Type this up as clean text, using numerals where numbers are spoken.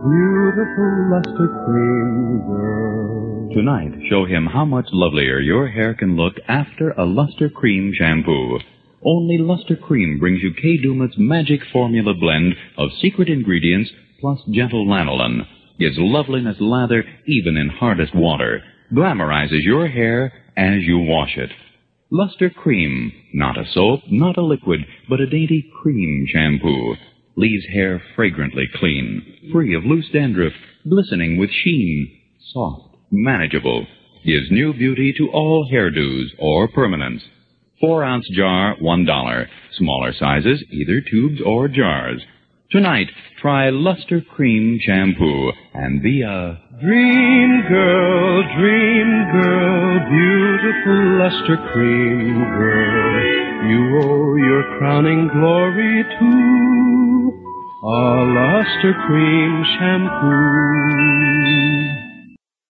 Beautiful Luster Cream Girl. Tonight, show him how much lovelier your hair can look after a Luster Cream shampoo. Only Luster Cream brings you Kay Daumit's magic formula blend of secret ingredients plus gentle lanolin. Gives loveliness lather even in hardest water. Glamorizes your hair as you wash it. Luster Cream, not a soap, not a liquid, but a dainty cream shampoo. Leaves hair fragrantly clean, free of loose dandruff, glistening with sheen, soft, manageable. Gives new beauty to all hairdos or permanents. 4-ounce jar, $1. Smaller sizes, either tubes or jars. Tonight, try Luster Cream Shampoo and be a Dream girl, beautiful Luster Cream Girl. You owe your crowning glory to a Luster Cream Shampoo.